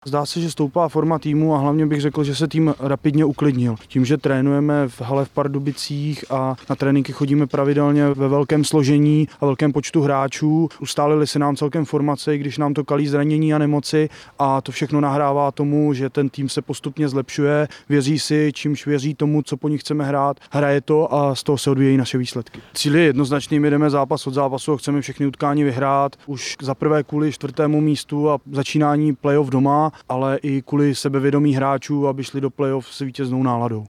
Zdá se, že stoupá forma týmu a hlavně bych řekl, že se tým rapidně uklidnil. Tím, že trénujeme v hale v Pardubicích a na tréninky chodíme pravidelně ve velkém složení a velkém počtu hráčů, ustálili se nám celkem formace, když nám to kalí zranění a nemoci a to všechno nahrává tomu, že ten tým se postupně zlepšuje, věří si, čímž věří tomu, co po nich chceme hrát, hraje to a z toho se odvíjejí naše výsledky. Cíl je jednoznačný, my jdeme zápas od zápasu a chceme všechny utkání vyhrát, už za prvé kvůli 4. místu a začínání playoff doma, ale i kvůli sebevědomí hráčů, aby šli do playoff s vítěznou náladou.